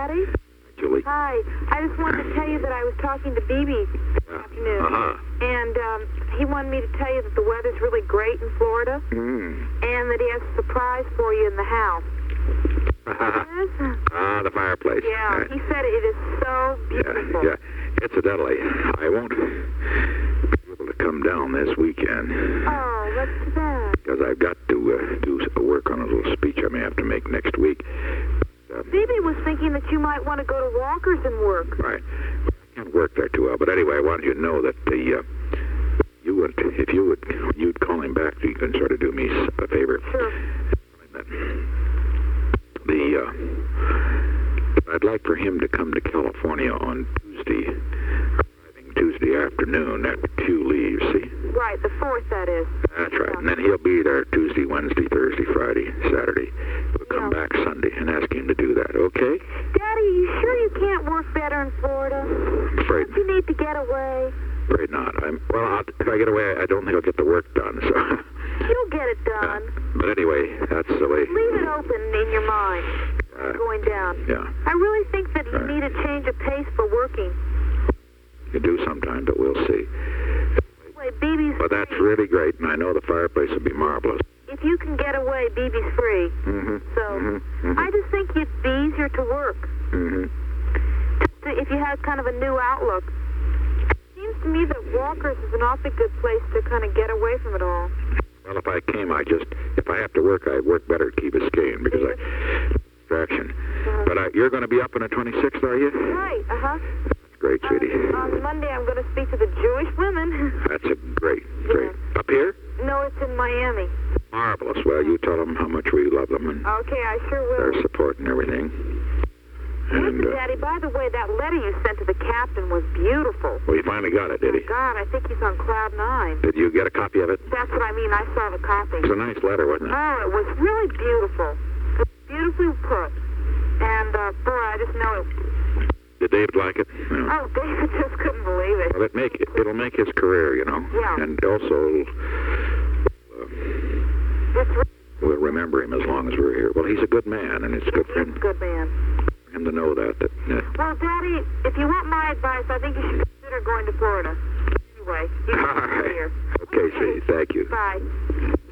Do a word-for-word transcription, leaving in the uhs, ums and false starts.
Daddy? Julie. Hi. I just wanted to tell you that I was talking to B B this Yeah. afternoon. Uh-huh. And um, he wanted me to tell you that the weather's really great in Florida. Mm. And that he has a surprise for you in the house. Yes? Ah, the fireplace. Yeah, Uh, he said it is so beautiful. yeah, yeah. Incidentally, I won't be able to come down this weekend. Oh, that's too bad. Because I've got to uh, do s- work on a little speech I may have to make next week. Uh, B B was thinking that you might want to go to Walker's and work. right. I can't work there too well. But anyway, I wanted you to know that the... Uh, you would, if you would, you'd call him back, you can sort of do me s- a favor. Sure. The, uh, I'd like for him to come to California on Tuesday, arriving Tuesday afternoon after Q leaves, see? Right, the fourth, that is. That's right. And then he'll be there Tuesday, Wednesday, Thursday, Friday, Saturday. We'll come Yeah. back Sunday and ask him to do that, okay? Daddy, you sure you can't work better in Florida? I'm afraid, Don't you need to get away? afraid not. I'm, well, I'll, if I get away, I don't think I'll get the work done, so... You'll get it done. But anyway, that's the way... Leave it open in your mind, Uh, going down. yeah, I really think that you Right. need a change of pace for working. you do sometime, but we'll see. Wait, B B's But that's free. really great, and I know the fireplace will be marvelous. If you can get away, B B's free. Mm-hmm. So, mm-hmm. I just think it'd be easier to work. Mm-hmm. To- If you had kind of a new outlook. Seems to me that Walker's is an awfully good place to kind of get away from it all. Well, if I came, I just, if I have to work, I'd work better to keep Biscayne because I, distraction. Uh-huh. But I, you're going to be up on the twenty-sixth, are you? Right, uh-huh. That's great, sweetie. On, on Monday, I'm going to speak to the Jewish women. That's a great, great. Up here? No, it's in Miami. Marvelous. Well, you tell them how much we love them and Okay, I sure will. their support and everything. And, Listen, uh, Daddy, by the way, that letter you sent to the captain was beautiful. well, you finally got it, did he? God, I think he's on cloud nine. Did you get a copy of it? That's what I mean. I saw the copy. It was a nice letter, wasn't it? Oh, it was really beautiful. It was beautifully put. And, uh, boy, I just know it. Did David like it? No. Oh, David just couldn't believe it. Well, it make it, it'll make his career, you know. Yeah. And also, uh, It's really we'll remember him as long as we're here. Well, he's a good man, and it's good for he's him, a good man. for him to know that. that yeah. Well, Daddy, if you want my advice, I think you should consider going to Florida. Anyway, you All can right. here. Okay, sweetie. Thank you. Bye.